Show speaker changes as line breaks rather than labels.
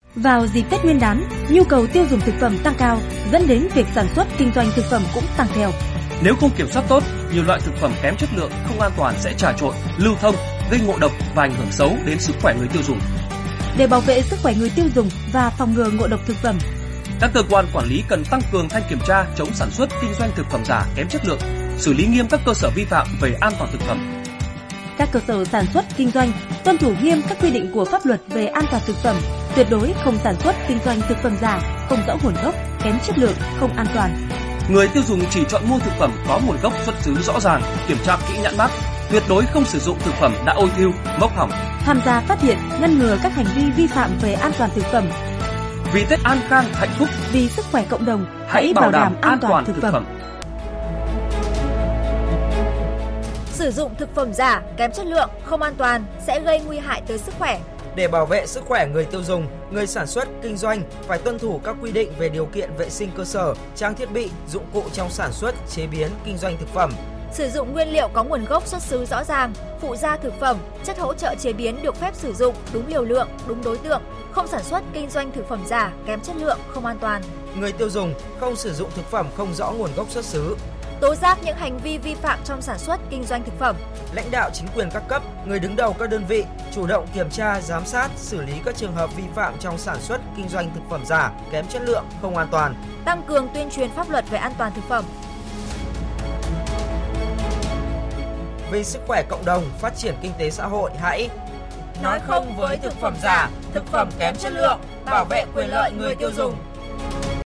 Vào dịp Tết Nguyên đán, nhu cầu tiêu dùng thực phẩm tăng cao, dẫn đến việc sản xuất kinh doanh thực phẩm cũng tăng theo.
Nếu không kiểm soát tốt, nhiều loại thực phẩm kém chất lượng, không an toàn sẽ trà trộn, lưu thông, gây ngộ độc và ảnh hưởng xấu đến sức khỏe người tiêu dùng.
Để bảo vệ sức khỏe người tiêu dùng và phòng ngừa ngộ độc thực phẩm,
các cơ quan quản lý cần tăng cường thanh kiểm tra chống sản xuất kinh doanh thực phẩm giả kém chất lượng, xử lý nghiêm các cơ sở vi phạm về an toàn thực phẩm.
Các cơ sở sản xuất kinh doanh tuân thủ nghiêm các quy định của pháp luật về an toàn thực phẩm, tuyệt đối không sản xuất kinh doanh thực phẩm giả, không rõ nguồn gốc, kém chất lượng, không an toàn.
Người tiêu dùng chỉ chọn mua thực phẩm có nguồn gốc xuất xứ rõ ràng, kiểm tra kỹ nhãn mác, tuyệt đối không sử dụng thực phẩm đã ôi thiêu, mốc hỏng.
Tham gia phát hiện, ngăn ngừa các hành vi vi phạm về an toàn thực phẩm.
Vì Tết an khang hạnh phúc,
vì sức khỏe cộng đồng,
hãy bảo đảm an toàn thực phẩm.
Sử dụng thực phẩm giả, kém chất lượng, không an toàn sẽ gây nguy hại tới sức khỏe.
Để bảo vệ sức khỏe người tiêu dùng, người sản xuất, kinh doanh phải tuân thủ các quy định về điều kiện vệ sinh cơ sở, trang thiết bị, dụng cụ trong sản xuất, chế biến, kinh doanh thực phẩm.
Sử dụng nguyên liệu có nguồn gốc xuất xứ rõ ràng, phụ gia thực phẩm, chất hỗ trợ chế biến được phép sử dụng đúng liều lượng, đúng đối tượng, không sản xuất kinh doanh thực phẩm giả, kém chất lượng, không an toàn.
Người tiêu dùng không sử dụng thực phẩm không rõ nguồn gốc xuất xứ.
Tố giác những hành vi vi phạm trong sản xuất, kinh doanh thực phẩm.
Lãnh đạo chính quyền các cấp, người đứng đầu các đơn vị chủ động kiểm tra, giám sát, xử lý các trường hợp vi phạm trong sản xuất, kinh doanh thực phẩm giả, kém chất lượng, không an toàn.
Tăng cường tuyên truyền pháp luật về an toàn thực phẩm.
Vì sức khỏe cộng đồng, phát triển kinh tế xã hội, hãy
nói không với thực phẩm giả, thực phẩm kém chất lượng, bảo vệ quyền lợi người tiêu dùng.